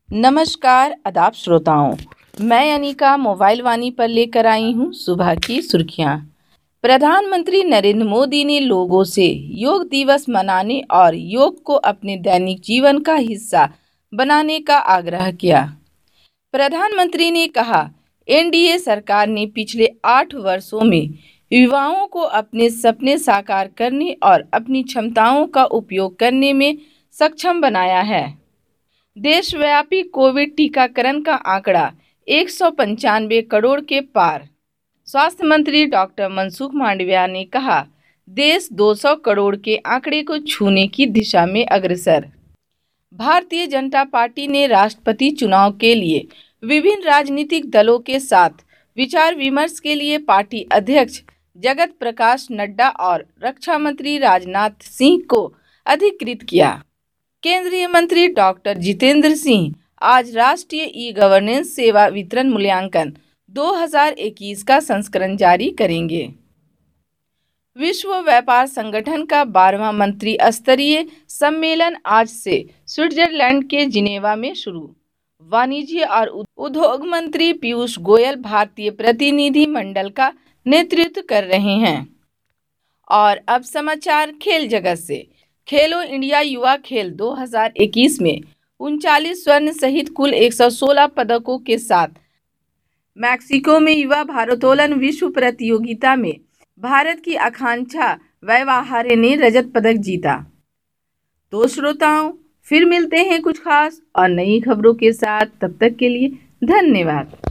नमस्कार आदाब श्रोताओं, मैं अनिका मोबाइल वाणी पर लेकर आई हूँ सुबह की सुर्खियाँ। प्रधानमंत्री नरेंद्र मोदी ने लोगों से योग दिवस मनाने और योग को अपने दैनिक जीवन का हिस्सा बनाने का आग्रह किया। प्रधानमंत्री ने कहा, एनडीए सरकार ने पिछले 8 वर्षों में युवाओं को अपने सपने साकार करने और अपनी क्षमताओं का उपयोग करने में सक्षम बनाया है। देशव्यापी कोविड टीकाकरण का आंकड़ा 195 करोड़ के पार। स्वास्थ्य मंत्री डॉक्टर मनसुख मांडविया ने कहा, देश 200 करोड़ के आंकड़े को छूने की दिशा में अग्रसर। भारतीय जनता पार्टी ने राष्ट्रपति चुनाव के लिए विभिन्न राजनीतिक दलों के साथ विचार विमर्श के लिए पार्टी अध्यक्ष जगत प्रकाश नड्डा और रक्षा मंत्री राजनाथ सिंह को अधिकृत किया। केंद्रीय मंत्री डॉक्टर जितेंद्र सिंह आज राष्ट्रीय ई गवर्नेंस सेवा वितरण मूल्यांकन 2021 का संस्करण जारी करेंगे। विश्व व्यापार संगठन का 12वां मंत्री स्तरीय सम्मेलन आज से स्विट्जरलैंड के जिनेवा में शुरू। वाणिज्य और उद्योग मंत्री पीयूष गोयल भारतीय प्रतिनिधि मंडल का नेतृत्व कर रहे हैं। और अब समाचार खेल जगत से। खेलो इंडिया युवा खेल 2021 में 39 स्वर्ण सहित कुल 116 पदकों के साथ मैक्सिको में युवा भारोत्तोलन विश्व प्रतियोगिता में भारत की आकांक्षा वैवाहारे ने रजत पदक जीता। तो श्रोताओं, फिर मिलते हैं कुछ खास और नई खबरों के साथ। तब तक के लिए धन्यवाद।